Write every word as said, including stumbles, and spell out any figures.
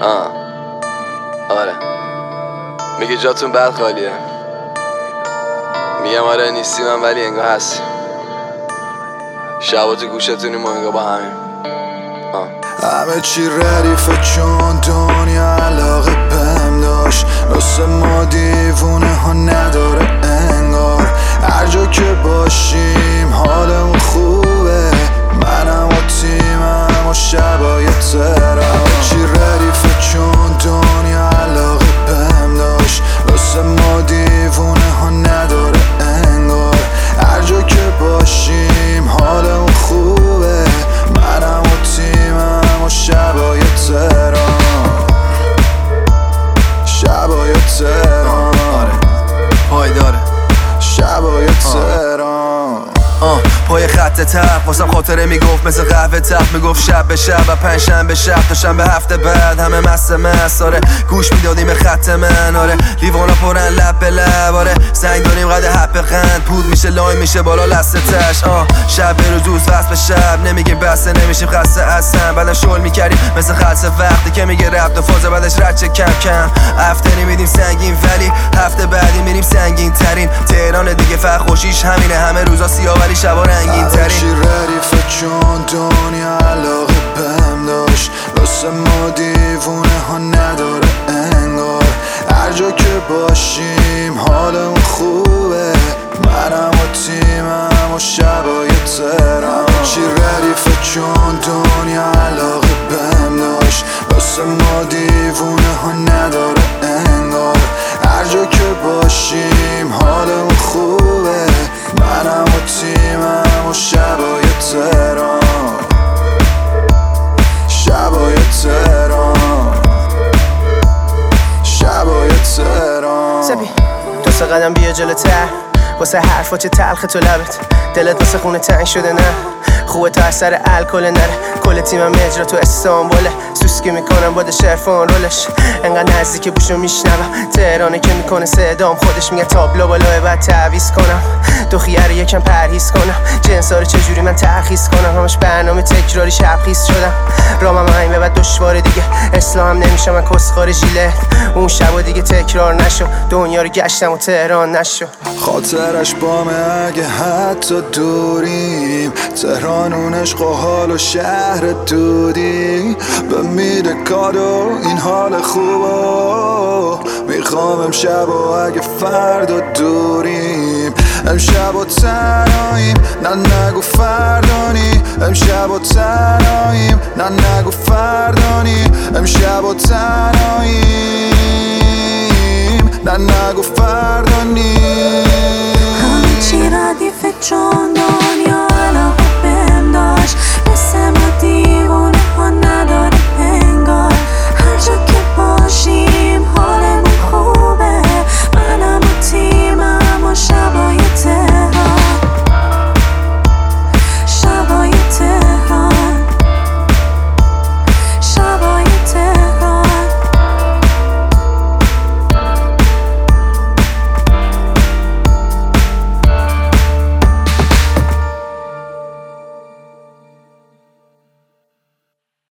آه آره میگه جاتون بد خالیه، میگم آره نیستی من ولی انگار هستی، شبا تو گوشتونیم و انگار با همیم. آه همه چی ردیفه چون دنیا علاقه بهم داشت، واسه ما دیوونه ها نداره انگار، هر جا که باشیم حالمون خوبه، منم و تیمم و شبای ترم. همه چی ردیفه چون دنیا علاقه بهم داشت، واسه ما دیوونه ها نداره انگار، هر جا که باشیم حالمون خوبه، منم و تیمم و شبای ترم، شبای ترم، پای داره شبای ترم. آه پای خط تق واسم خاطره میگفت مثل قهوه تق، میگفت شب به شب و پنج شنبه شب تا شنبه هفته بعد همه مست مست. آره گوش میدادیم به خط من، آره لیوانا پرن لب به لب، آره سنگ داریم قد حب قند، پود میشه لایم میشه بالا لسته تش. آه شب به روز روز وصل به شب نمیگیم بسته نمیشیم خسته اصلا، بعدا شل میکردیم مثل خلص وقتی که میگه رفت و فاز بعدش رد چه کم کم. هفته نمیدیم سنگین ولی هفته بعدی میریم سنگین ترین، تهران دیگه فقط خوشیش همینه، همه روزا سیاه ولی شبا رنگین ترین. همه چی ردیفه چون دنیا علاقه بهم داشت، واسه ما دیوونه ها نداره انگار، هر جا که باشیم حالمون خوبه، منم و تیمم و شبای ترم. همه چی ردیفه چون دنیا علاقه بهم داشت، واسه ما دیوونه ها نداره انگار، هر جا که باشیم حالمون خوبه، منم و تیمم و شبای ترم، شبای ترم، شبای ترم. سبی دو سه قدم بیا جلوتر، واسه حرفات تلخ تو لبت، دلت واسه خونه تنگ شده نه، خوبه تا اثر الکل نره، کل تیمم اجرا تو استانبوله، سوسکی میکنم باد شرفان رولش، انقدر نزدیک بوشو میشنوم، تهرانه که میکنه صدام، خودش میگه تابلو بالای بعد تعویض کنم، دو خیاره یکم پرهیز کنم، جنسا رو چجوری من ترخیص کنم، همش برنامه تکراری شبخیز شدم، رامم همین به بعد دشواره دیگه، اسلام نمیشه من کسخار ژیله، اون شبا دیگه تکرار نشو، دنیا رو گشتم و تهران نشو. خاطرش بامه اگه حتی دوریم، تهران اون عشق و حال و شهر دودی، به میده کادو این حال خوبو، میخوام امشب و اگه فردا دوریم، امشب و تنهاییم نه نگو فردانی، امشب و تنهاییم نه نگو فردانی، امشب و تنهاییم نه نگو فردانی. همه چی ردیفه چون